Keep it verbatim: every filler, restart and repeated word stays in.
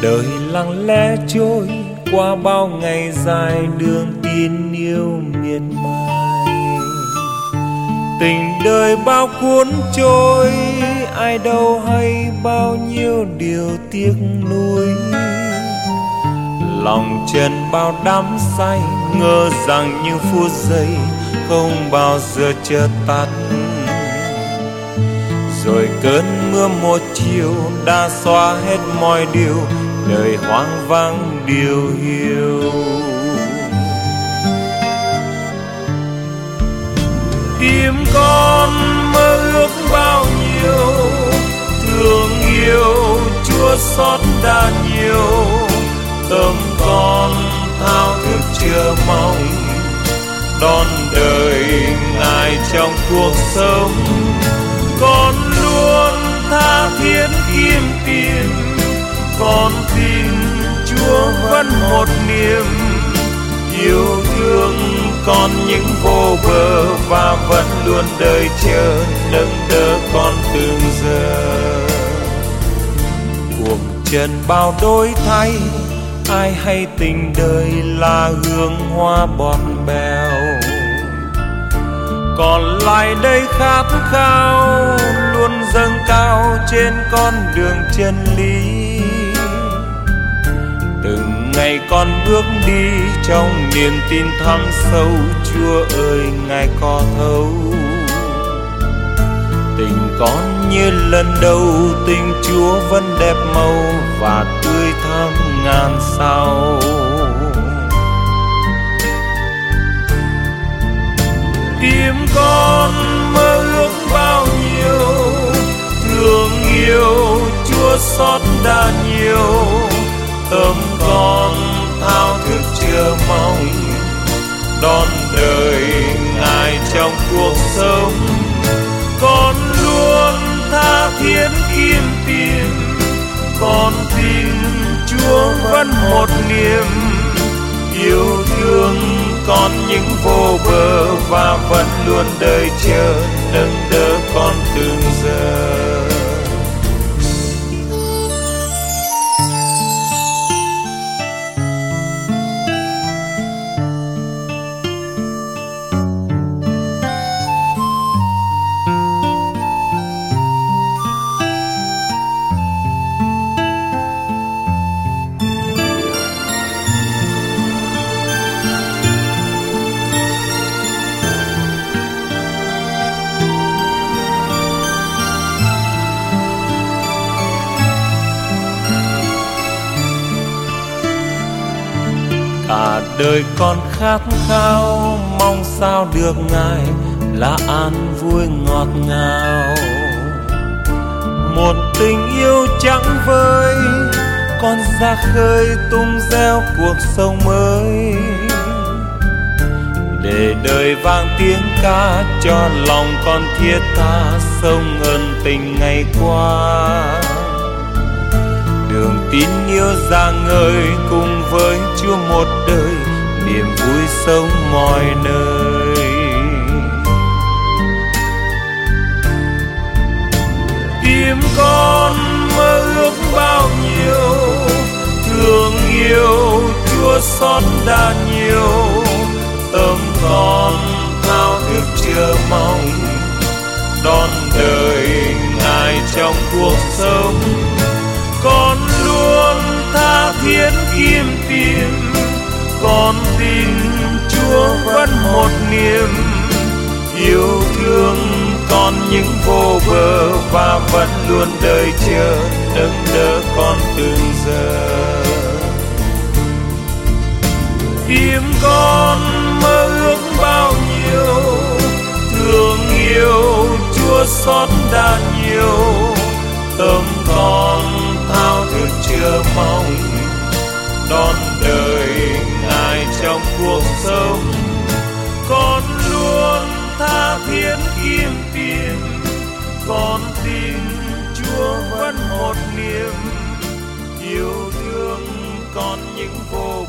Đời lặng lẽ trôi qua bao ngày dài, đường tin yêu miệt mài. Tình đời bao cuốn trôi, ai đâu hay bao nhiêu điều tiếc nuối. Lòng trần bao đắm say, ngờ rằng những phút giây không bao giờ chợt tắt. Rồi cơn mưa một chiều đã xóa hết mọi điều, đời hoang vắng điều hiu. Tim con mơ ước bao nhiêu, thương yêu chua xót đã nhiều. Tâm con thao thức chưa mong, đón đời ngài trong cuộc sống. Con luôn tha thiết kiếm tìm, con tin Chúa vẫn một niềm. Yêu thương con những vô bờ và vẫn luôn đợi chờ nâng đỡ con từng giờ. Cuộc trần bao đổi thay, ai hay tình đời là hương hoa bọt bèo. Còn lại đây khát khao luôn dâng cao trên con đường chân lý. Từng ngày con bước đi trong niềm tin thẳm sâu, Chúa ơi ngài có thấu. Tình con như lần đầu, tình Chúa vẫn đẹp màu và tươi thắm ngàn sao. Tim con mơ ước bao nhiêu, thương yêu Chúa xót đã nhiều. Tâm con thao thức chưa mong, đón đời ngài trong cuộc sống. Con luôn tha thiết kiếm tìm, con tin Chúa vẫn một niềm. Yêu thương con những vô bờ và vẫn luôn đợi chờ nâng đỡ con từng giờ. Cả đời con khát khao, mong sao được ngài là an vui ngọt ngào. Một tình yêu trắng vơi, con ra khơi tung reo cuộc sống mới. Để đời vang tiếng ca cho lòng con thiết tha, sông ơn tình ngày qua. Đường tin yêu rạng ngời cùng với Chúa một đời, niềm vui sống mọi nơi. Tim con mơ ước bao nhiêu, thương yêu Chúa xót đã nhiều. Tâm con thao thức chưa mong, đón đời ngài trong cuộc sống. Con luôn tha thiết kiếm tìm, con tin Chúa vẫn một niềm. Yêu thương con những vô bờ và vẫn luôn đợi chờ nâng đỡ con từng giờ. Tim con mơ ước bao nhiêu, thương yêu Chúa xót đã nhiều. Tâm con thao thức chưa mong, đón đời ngài trong cuộc sống. Con luôn tha thiết kiếm tìm, con tin Chúa vẫn một niềm. Yêu thương con những vô